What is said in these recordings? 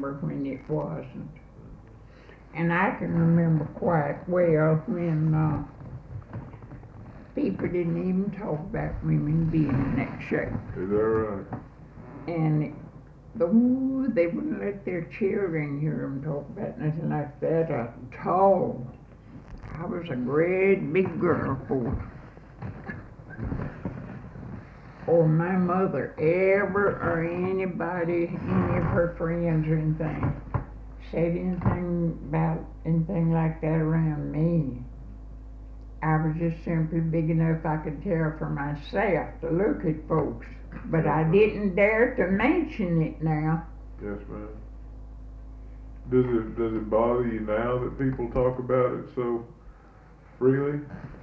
remember when it wasn't. And I can remember quite well when people didn't even talk about women being in that shape. Is that right? And ooh, they wouldn't let their children hear them talk about nothing like that at all. I was a great big girl for it. Or my mother ever or anybody, any of her friends or anything, said anything about anything like that around me. I was just simply big enough I could tell for myself to look at folks. But I didn't dare to mention it now. Yes, ma'am. Does it bother you now that people talk about it so freely?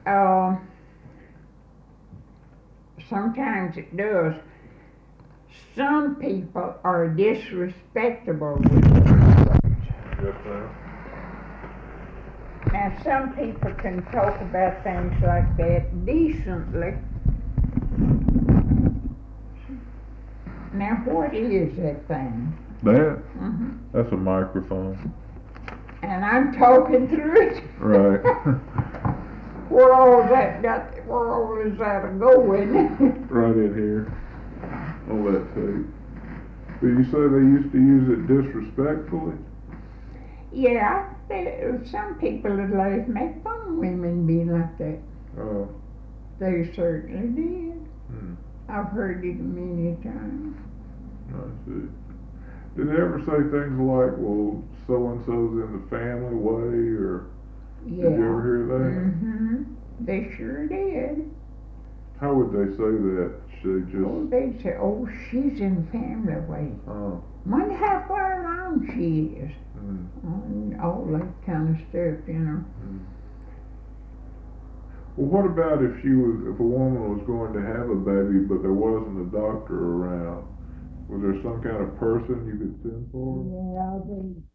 Sometimes it does. Some people are disrespectful with it. Yes, ma'am. Now, some people can talk about things like that decently. Now, what is that thing? That? Mm-hmm. That's a microphone. And I'm talking through it. Right. Where all is that a going? Right in here. On that tape. But you say they used to use it disrespectfully? Yeah, some people would like make fun of women being like that. Oh. They certainly did. Hmm. I've heard it many times. I see. Did they ever say things like, well, so-and-so's in the family way, or Yeah. did you ever hear that? Mm-hmm. They sure did. How would they say that? Should they just... They'd say, oh, she's in family way. Oh. Wonder how far along she is. Hmm. And all that kind of stuff, you know. Hmm. Well, what about if a woman was going to have a baby, but there wasn't a doctor around? Was there some kind of person you could send for? Yeah, they